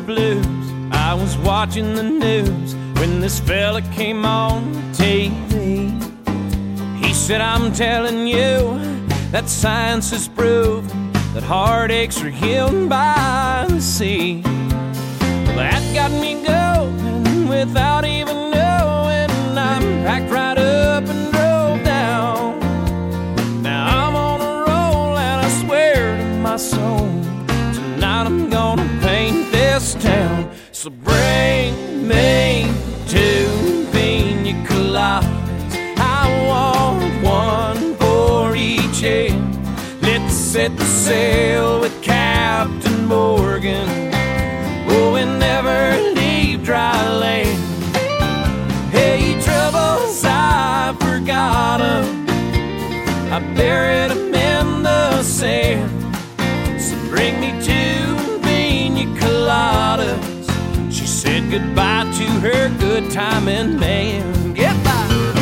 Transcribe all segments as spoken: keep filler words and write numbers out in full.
blues. I was watching the news when this fella came on T V. He said, I'm telling you that science has proven that heartaches are healed by the sea. Well, that got me going without even knowing. I packed right up and drove down. Now I'm on a roll and I swear to my soul, tonight I'm gonna paint this town. So bring me two pina coladas, I want one for each head. Let's set the sail with Captain Morgan, oh, and never leave dry land. Hey, troubles, I forgot 'em, I buried 'em in the sand. So bring me two pina coladas. She said goodbye to her good timing man. Goodbye.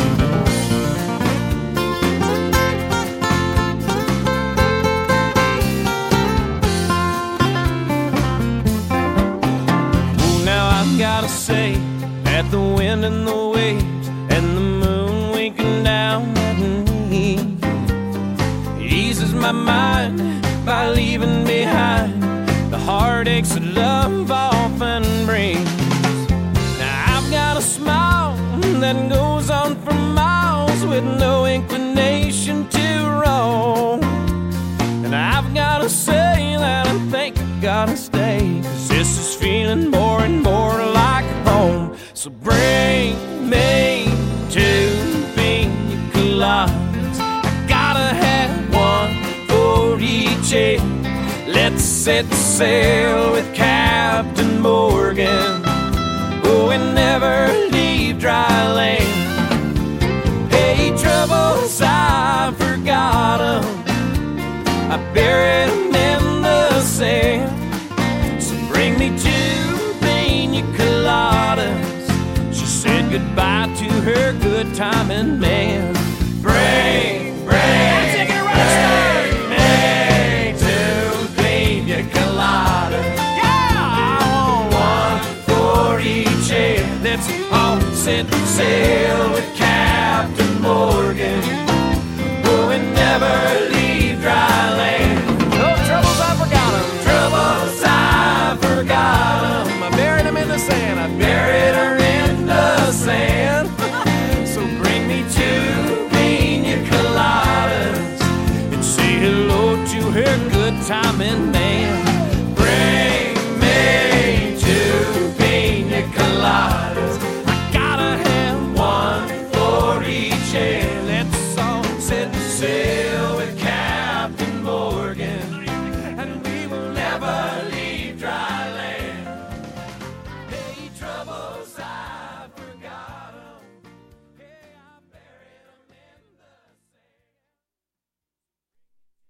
Oh, now I've gotta say that the wind and the waves and the moon winking down at me eases my mind by leaving behind the heartaches that love often brings. Now I've got a smile that goes on for miles with no inclination to roam. And I've got to say that I think I gotta stay, 'cause this is feeling more and more like home. So bring me two pina coladas, I gotta have one for each head. Let's set sail with Captain Morgan, oh, and never leave dry land. Hey, troubles, I forgot 'em, I buried 'em in the sand. So bring me two pina coladas. She said goodbye to her good timing man. Bring, bring, take it right there. Yeah, I want one for each head. Let's all set sail